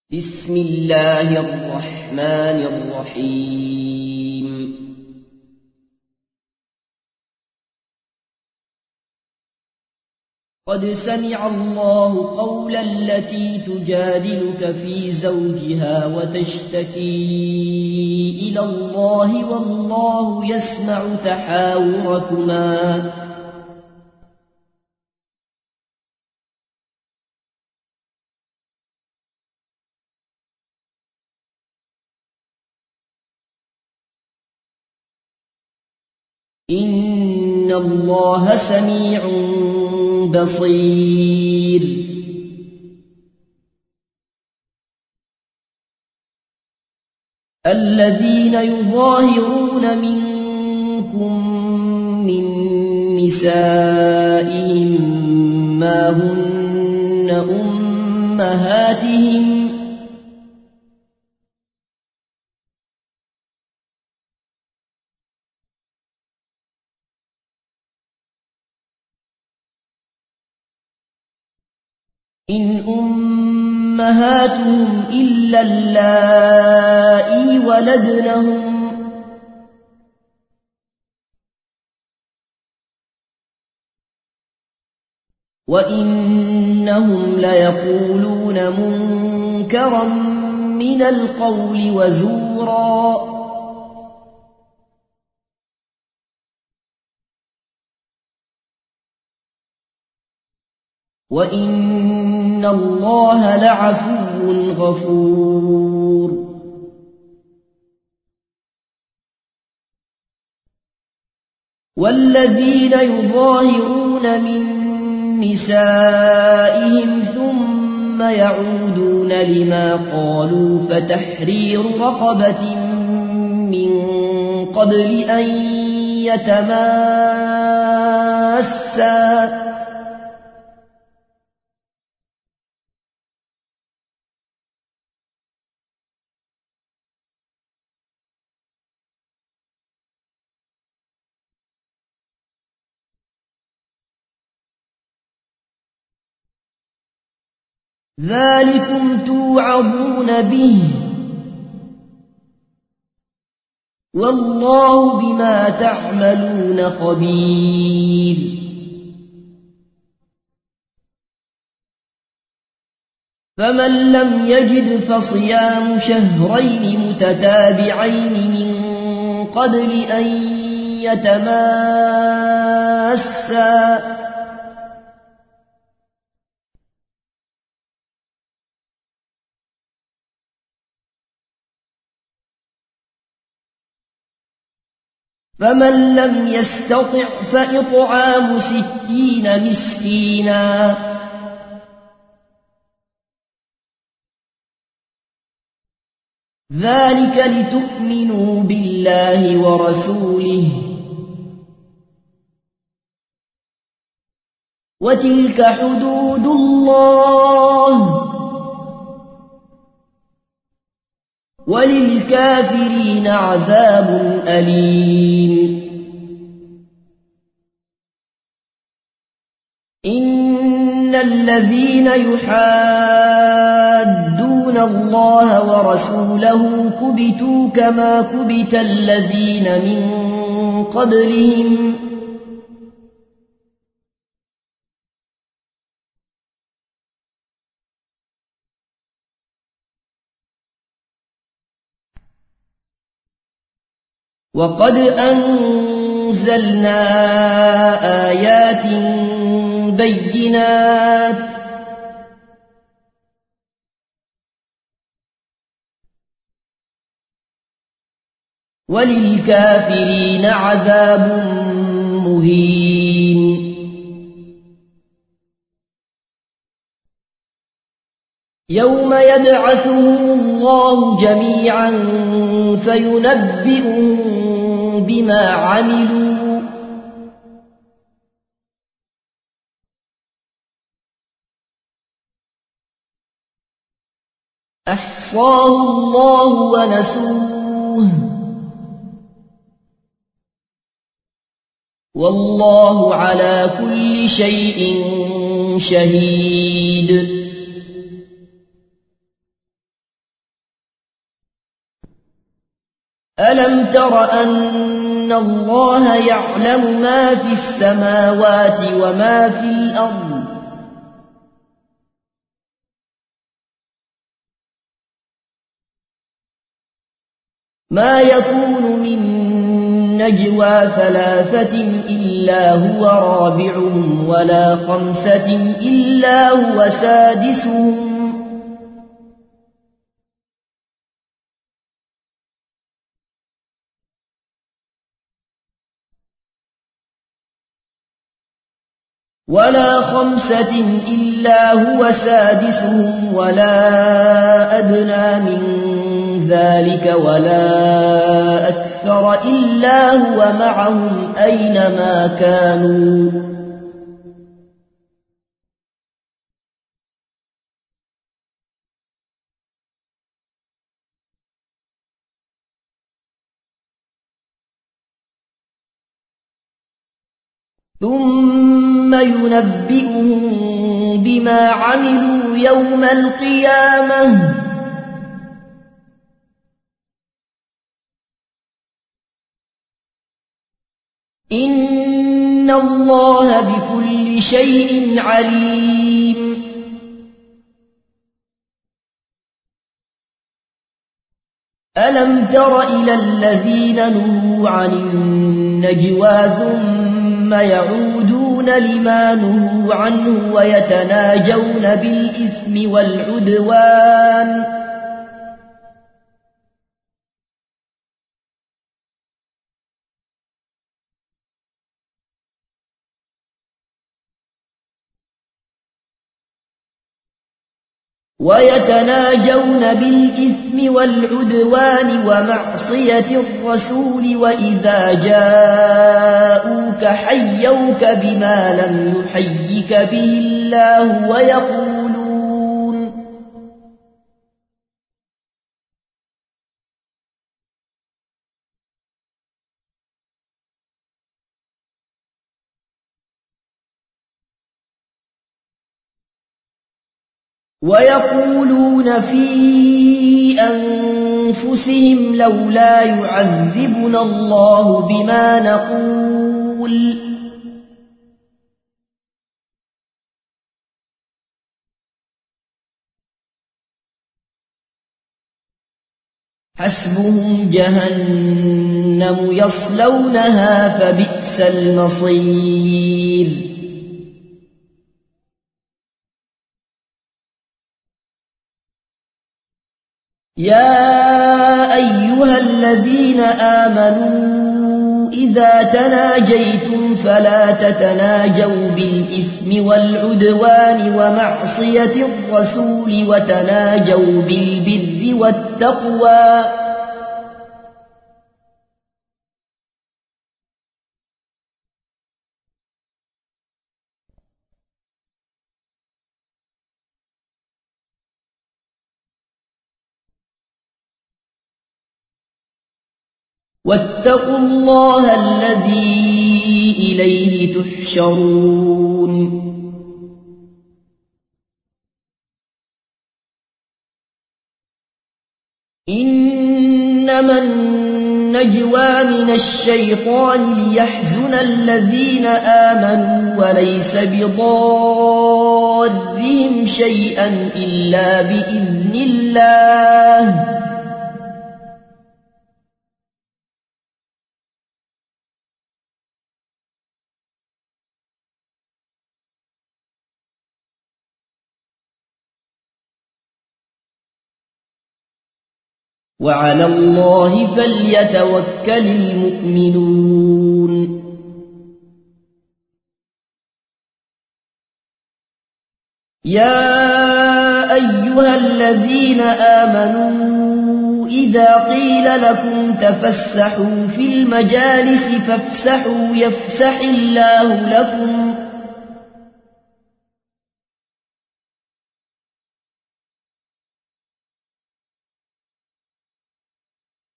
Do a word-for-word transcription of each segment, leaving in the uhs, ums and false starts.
بسم الله الرحمن الرحيم قد سمع الله قول التي تجادلك في زوجها وتشتكي إلى الله والله يسمع تحاوركما إن الله سميع بصير الذين يظاهرون منكم من نسائهم ما هن أمهاتهم إن أمهاتهم إلا اللائي ولدنهم وإنهم ليقولون منكرا من القول وزورا وإن الله لعفو غفور والذين يظاهرون من نسائهم ثم يعودون لما قالوا فتحرير رقبة من قبل أن يتماسا ذلكم توعظون به والله بما تعملون خبير فمن لم يجد فصيام شهرين متتابعين من قبل أن يتماسا فمن لم يستطع فإطعام ستين مسكينا ذلك لتؤمنوا بالله ورسوله وتلك حدود الله وللكافرين عذاب أليم إن الذين يحادون الله ورسوله كبتوا كما كبت الذين من قبلهم وقد أنزلنا آيات بينات وللكافرين عذاب مهين يوم يبعثهم الله جميعا فينبئهم بما عملوا أحصاه الله ونسوه والله على كل شيء شهيد ألم تر أن الله يعلم ما في السماوات وما في الأرض ما يكون من نجوى ثلاثة إلا هو رابعهم ولا خمسة إلا هو سادسهم ولا خمسة إلا هو سادسهم ولا أدنى من ذلك ولا أكثر إلا هو معهم أينما كانوا ثم ينبئهم بما عملوا يوم القيامة إن الله بكل شيء عليم ألم تر إلى الذين نهوا عن النجوى ثم يعودون لما نهوا عنه ويتناجون بالإثم والعدوان ويتناجون بالإثم والعدوان ومعصية الرسول وإذا جاءوك حيوك بما لم يحيك به الله ويقولون ويقولون في أنفسهم لولا يعذبنا الله بما نقول حسبهم جهنم يصلونها فبئس المصير يا أيها الذين آمنوا إذا تناجيتم فلا تتناجوا بالإثم والعدوان ومعصية الرسول وتناجوا بالبر والتقوى واتقوا الله الذي إليه تحشرون إنما النجوى من الشيطان ليحزن الذين آمنوا وليس بضارهم شيئا إلا بإذن الله وعلى الله فليتوكل المؤمنون يا أيها الذين آمنوا إذا قيل لكم تفسحوا في المجالس فافسحوا يفسح الله لكم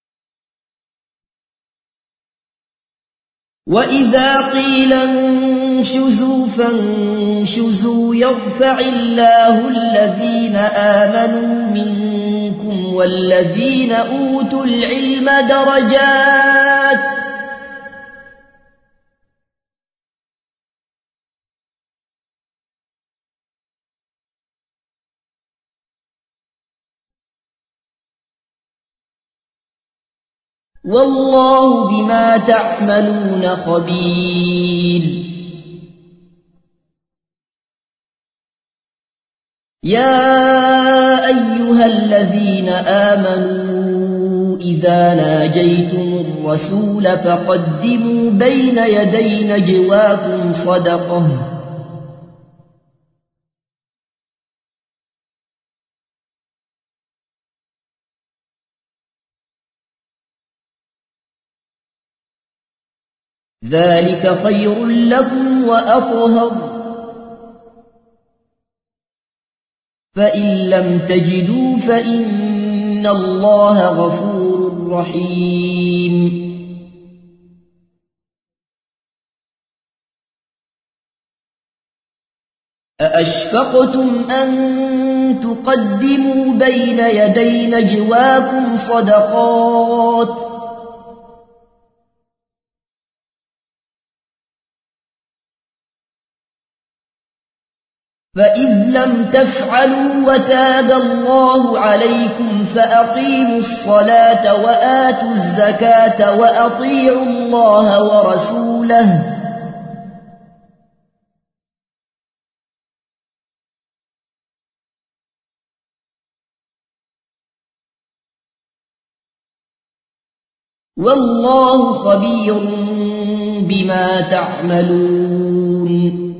وإذا قيل فانشزوا فانشزوا يرفع الله الذين آمنوا منكم والذين أوتوا العلم درجات والله بما تعملون خبير. يا أيها الذين آمنوا إذا ناجيتم الرسول فقدموا بين يدي نجواكم صدقة ذلك خير لكم وأطهر فإن لم تجدوا فإن الله غفور رحيم. أأشفقتم أن تقدموا بين يدي نجواكم صدقات فإذ لم تفعلوا وتاب الله عليكم فأقيموا الصلاة وآتوا الزكاة وأطيعوا الله ورسوله والله خبير بما تعملون.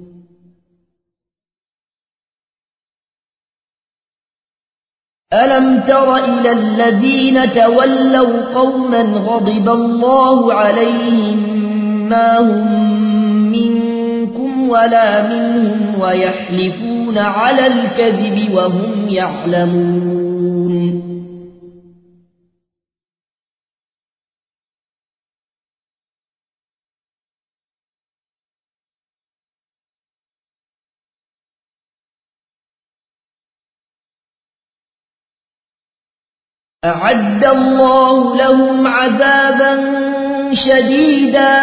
ألم تر إلى الذين تولوا قوما غضب الله عليهم ما هم منكم ولا منهم ويحلفون على الكذب وهم يعلمون. أعد الله لهم عذابا شديدا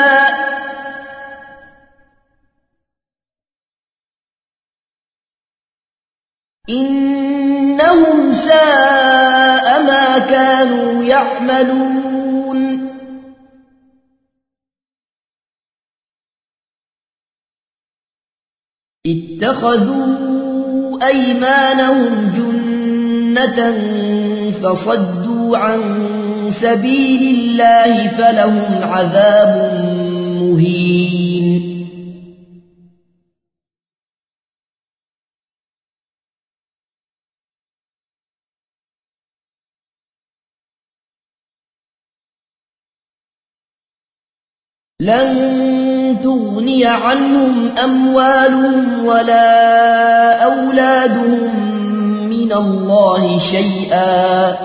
إنهم ساء ما كانوا يعملون. اتخذوا أيمانهم جنة فصدوا عن سبيل الله فلهم عذاب مهين. لن تغني عنهم أموالهم ولا أولادهم من الله شيئا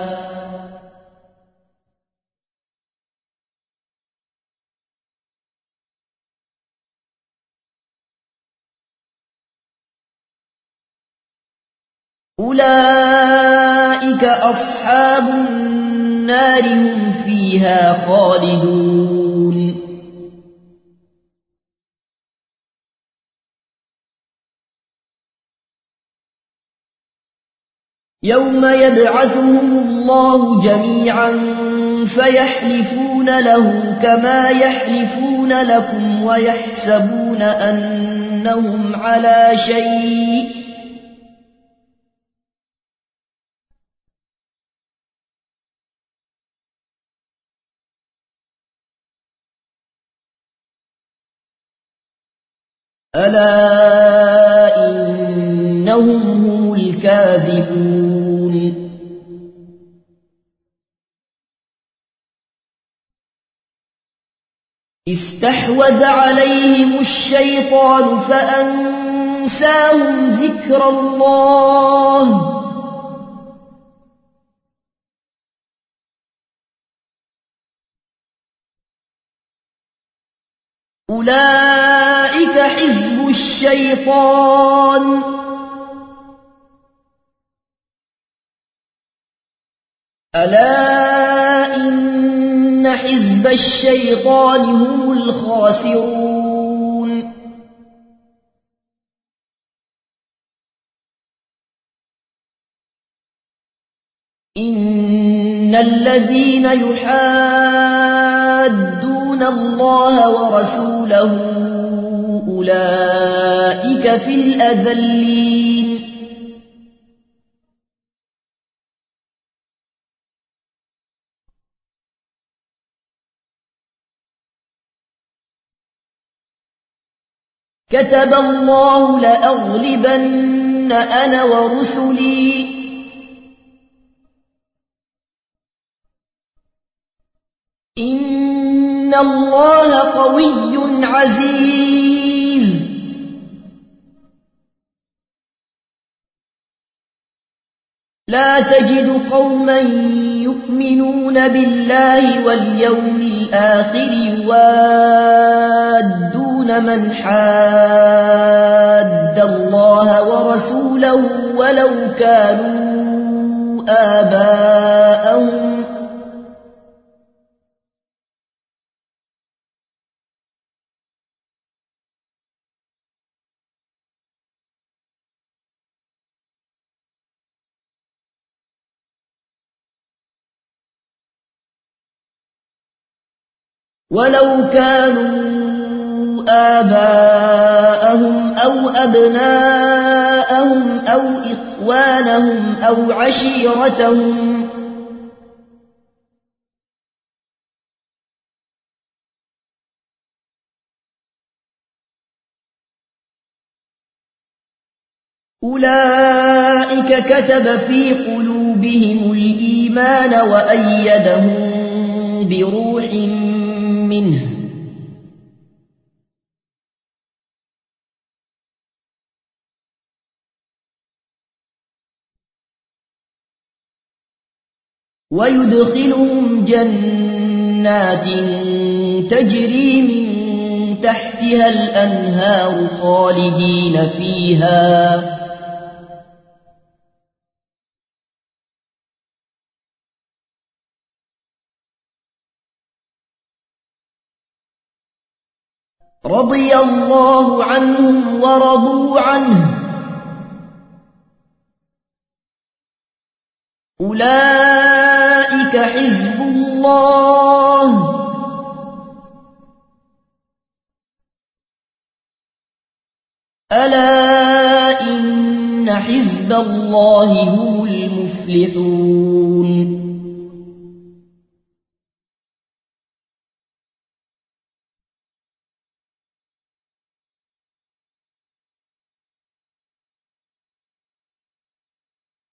أولئك أصحاب النار هم فيها خالدون. يوم يبعثهم الله جميعا فيحلفون له كما يحلفون لكم ويحسبون أنهم على شيء ألا إنهم هم الكاذبون. استحوذ عليهم الشيطان فأنساهم ذكر الله أولئك الشيطان ألا إن حزب الشيطان هم الخاسرون إن الذين يحادون الله ورسوله أولئك في الأذلين كتب الله لأغلبن أنا ورسلي إن الله قوي عزيز لا تجد قوما يؤمنون بالله واليوم الآخر يوادون من حاد الله ورسوله ولو كانوا آباءهم ولو كانوا آباءهم أو أبناءهم أو إخوانهم أو عشيرتهم أولئك كتب في قلوبهم الإيمان وأيدهم بروح منه ويدخلهم جنات تجري من تحتها الأنهار خالدين فيها رضي الله عنهم ورضوا عنه أولئك حزب الله ألا إن حزب الله هم المفلحون